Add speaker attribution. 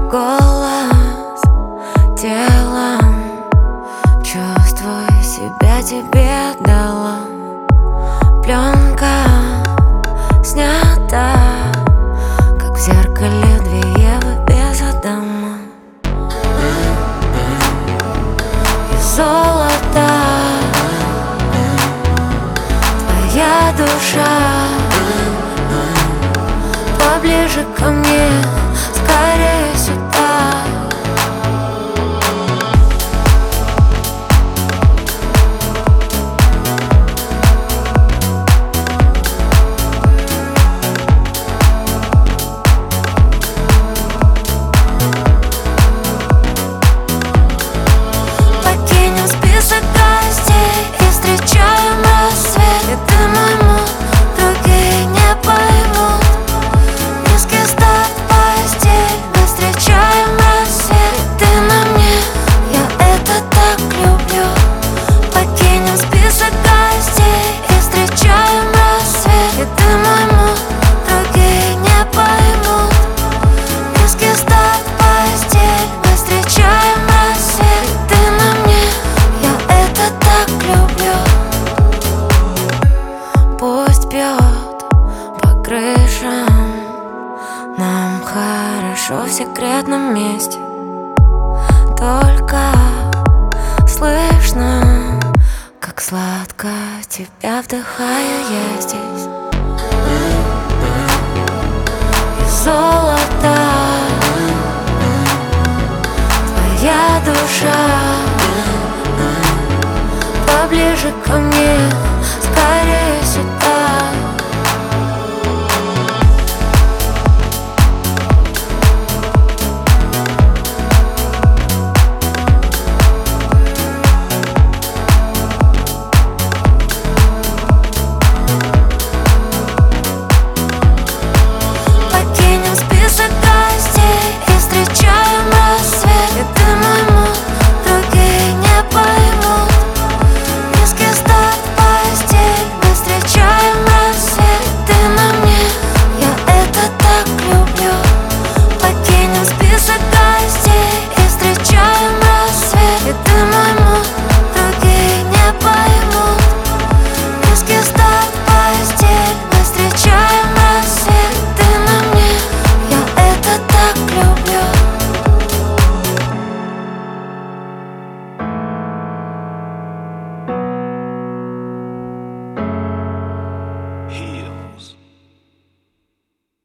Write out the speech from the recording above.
Speaker 1: голос телом, чувствуй себя, тебе дала. Пленка снята, как в зеркале две Евы без Адама. И золото твоя душа, поближе ко мне, скорее сюда. Покинем список гостей и встречаем рассвет. И ты мой муж, другие не поймут. Низкий старт в постель, мы встречаем рассвет. И ты на мне, я это так люблю. Покинем список гостей и встречаем рассвет. И ты мой муж, другие не поймут. Низкий старт в постель, мы встречаем рассвет. И ты на мне, я это так люблю. Пусть бьет по крышам, нам хорошо в секретном месте. Только слышно, как сладко тебя вдыхаю я здесь. И золото твоя душа, поближе ко мне,